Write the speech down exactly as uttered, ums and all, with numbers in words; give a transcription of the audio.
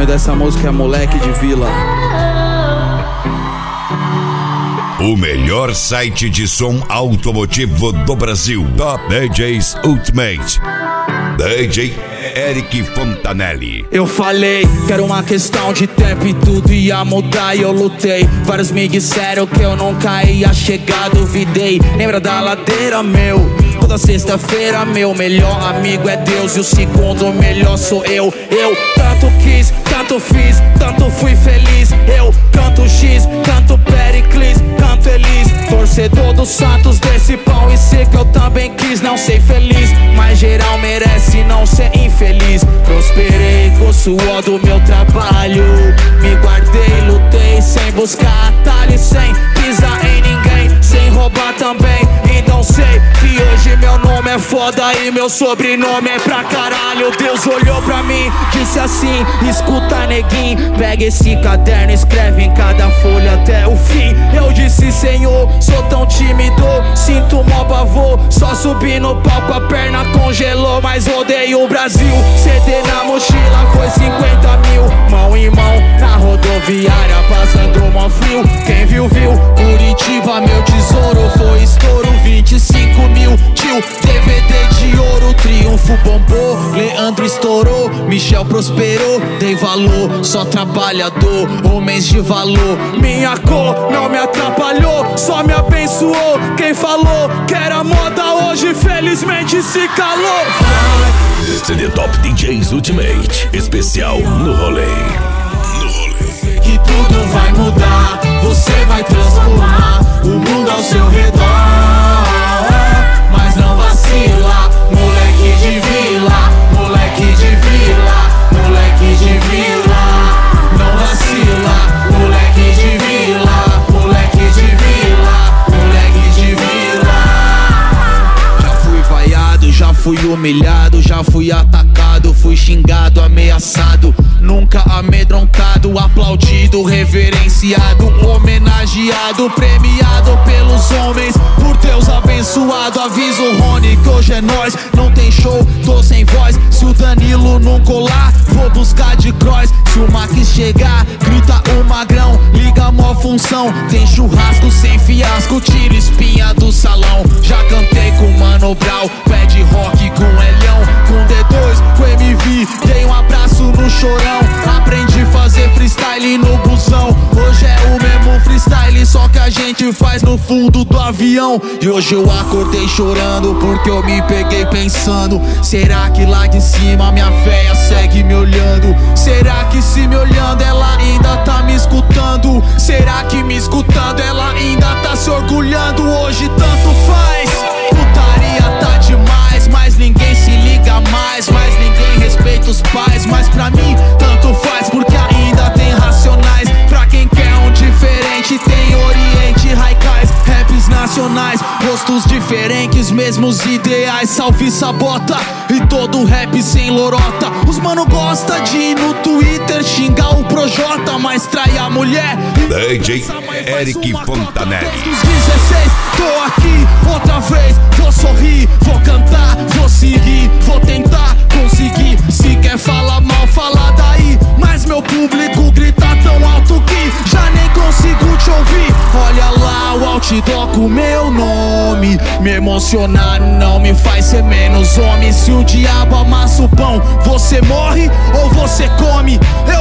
nome dessa música é Moleque de Vila. O melhor site de som automotivo do Brasil. Top D Js Ultimate. D J Eric Fontanelli. Eu falei que era uma questão de tempo e tudo ia mudar e eu lutei. Vários me disseram que eu nunca ia chegar, duvidei. Lembra da ladeira, meu? Toda sexta-feira, meu melhor amigo é Deus e o segundo melhor sou eu. Eu tanto quis, tanto fiz, tanto fui feliz. Eu canto X, canto Pericles, canto Elis. Torcedor dos Santos desse pão e sei que eu também quis não ser feliz, mas geral merece não ser infeliz. Prosperei com o suor do meu trabalho, me guardei, lutei sem buscar atalho, sem pisar em ninguém, sem roubar também. Então sei que hoje meu nome é foda e meu sobrenome é pra caralho. Deus olhou pra mim, disse assim: escuta, neguinho, pega esse caderno, escreve em cada folha até o fim. Eu disse: Senhor, sou tão tímido, sinto mó pavor. Só subi no palco, a perna congelou, mas rodei o Brasil. C D na mochila foi cinquenta mil, mão em mão na rodoviária, passando mó frio. Quem viu, viu, Curitiba, meu tesouro, foi estouro, vinte e cinco mil, tio, D V D de ouro. Triunfo bombou, Leandro estourou, Michel prosperou, dei valor, só trabalhador, homens de valor. Minha cor não me atrapalhou, só me abençoou. Quem falou que era moda hoje, felizmente se calou. C D Top D Js Ultimate, especial no rolê. No rolê. Que tudo vai mudar, você vai transformar o mundo ao seu redor, mas não vacila, moleque de vila, moleque de vila, moleque de vila. Não vacila, moleque de vila, moleque de vila, moleque de vila. Já fui vaiado, já fui humilhado, já fui atacado, fui xingado, ameaçado, nunca amedrontado, aplaudido, reverenciado, homenageado, premiado pelos homens, por Deus abençoado. Aviso o Rony que hoje é nós, não tem show, tô sem voz. Se o Danilo não colar, vou buscar de cross. Se o Max chegar, grita o magrão, liga a mó função. Tem churrasco sem fiasco, tiro espinha do salão. Já cantei com Mano Brown, pé de rock com Elhão, com D dois, com M V, dei um abraço no chorão. Aprendi a fazer freestyle no busão, hoje é o mesmo freestyle, só que a gente faz no fundo do avião. E hoje eu acordei chorando porque eu me peguei pensando: será que lá de cima minha véia segue me olhando? Será que se me olhando ela ainda tá me escutando? Será que me escutando ela ainda tá se orgulhando? Hoje tanto faz, putaria tá demais, mas ninguém se liga mais, mas ninguém respeita os pais. Mas pra mim tanto faz, porque ainda tem Racionais. Pra quem quer um diferente, tem Oriente, Raikais, raps nacionais, rostos diferentes, mesmos ideais. Salve Sabota e todo rap sem lorota. Os mano gosta de ir no Twitter xingar o Projota, mas trai a mulher. D J Eric Fontanelli. Dos dezesseis, tô aqui outra vez, vou sorrir, vou cantar, vou seguir, vou tentar conseguir. Se quer falar mal, fala daí, mas meu público grita tão alto que já nem consigo te ouvir. Olha lá o outdoor com meu nome, me emocionar não me faz ser menos homem. Se o diabo amassa o pão, você morre ou você come.